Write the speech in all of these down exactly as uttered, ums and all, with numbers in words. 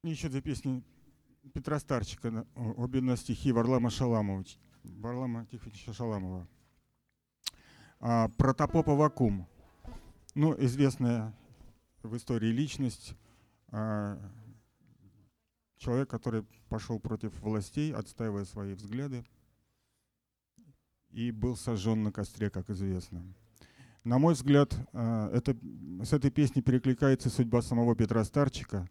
Еще две песни Петра Старчика, обе на стихи Варлама Шаламова, Варлама Тихоновича Шаламова. А, Протопоп Аввакум. Ну, известная в истории личность, а, человек, который пошел против властей, отстаивая свои взгляды, и был сожжен на костре, как известно. На мой взгляд, а, это, с этой песней перекликается судьба самого Петра Старчика.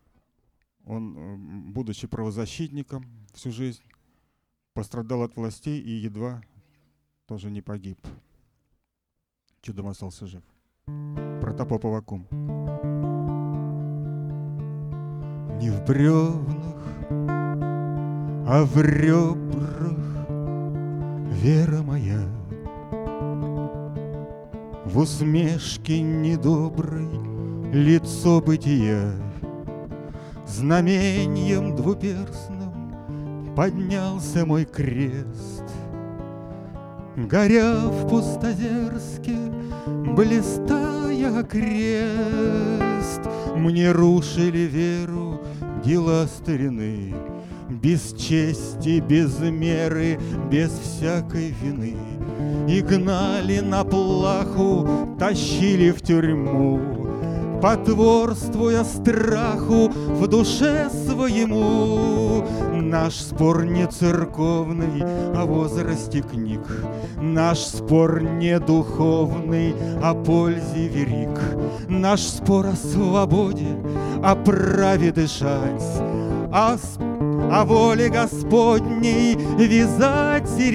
Он, будучи правозащитником всю жизнь, пострадал от властей и едва тоже не погиб. Чудом остался жив. Протопоп Аввакум. Не в бревнах, а в ребрах вера моя, в усмешке недоброй лицо бытия. Знаменьем двуперстным поднялся мой крест, горя в пустозерске, блистая крест. Мне рушили веру дела старины, без чести, без меры, без всякой вины, и гнали на плаху, тащили в тюрьму, потворствуя страху в душе своему. Наш спор не церковный о возрасте книг, наш спор не духовный о пользе верик, наш спор о свободе, о праве дышать, о, о воле Господней вязать и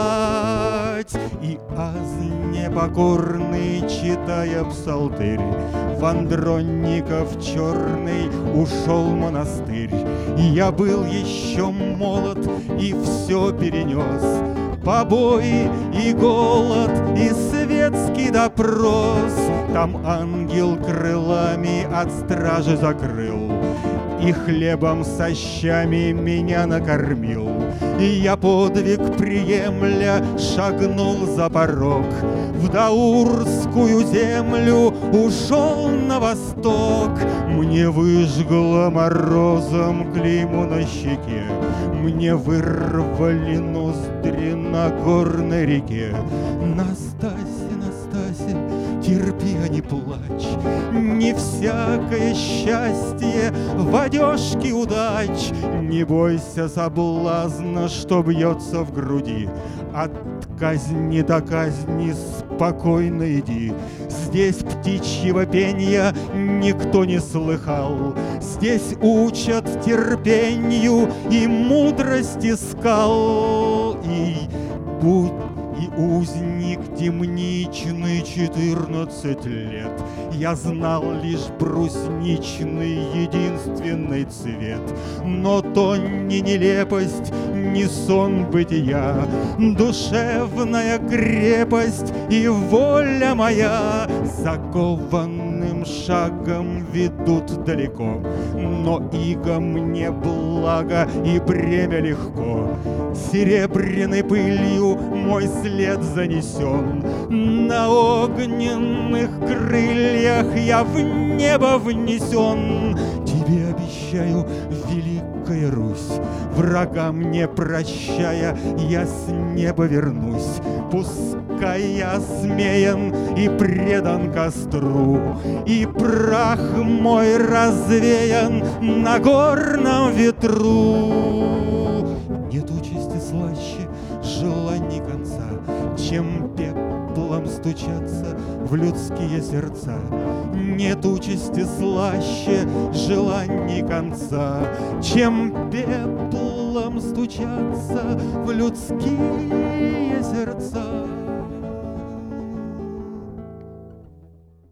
решать. И аз непокорный, читая псалтырь, в Андронников черный ушел монастырь. Я был еще молод и все перенес, побои и голод, и светский допрос. Там ангел крылами от стражи закрыл, и хлебом со щами меня накормил. И я, подвиг приемля, шагнул за порог, в даурскую землю ушел на восток. Мне выжгло морозом клеймо на щеке, мне вырвали ноздри на горной реке. Настасья, Настасья, терпи, а не плачь, не всякое счастье в одежке удач. Не бойся соблазна, что бьется в груди, от казни до казни спокойно иди. Здесь птичьего пенья никто не слыхал, здесь учат терпению и мудрости скал. И будь и узник темничный четырнадцать лет, я знал лишь брусничный единственный цвет. Но то не нелепость, не сон бытия, душевная крепость и воля моя закованным шагом ведут далеко. Но иго мне благо и бремя легко, серебряной пылью мой след занесен. На огненных крыльях я в небо внесен. Тебе обещаю, Великая Русь, врагам не прощая, я с неба вернусь. Пускай я осмеян и предан костру, и прах мой развеян на горном ветру. Нет участи слаще желаний конца, чем пеплом стучаться в людские сердца. Нет участи слаще желаний конца, чем пеплом стучаться в людские сердца.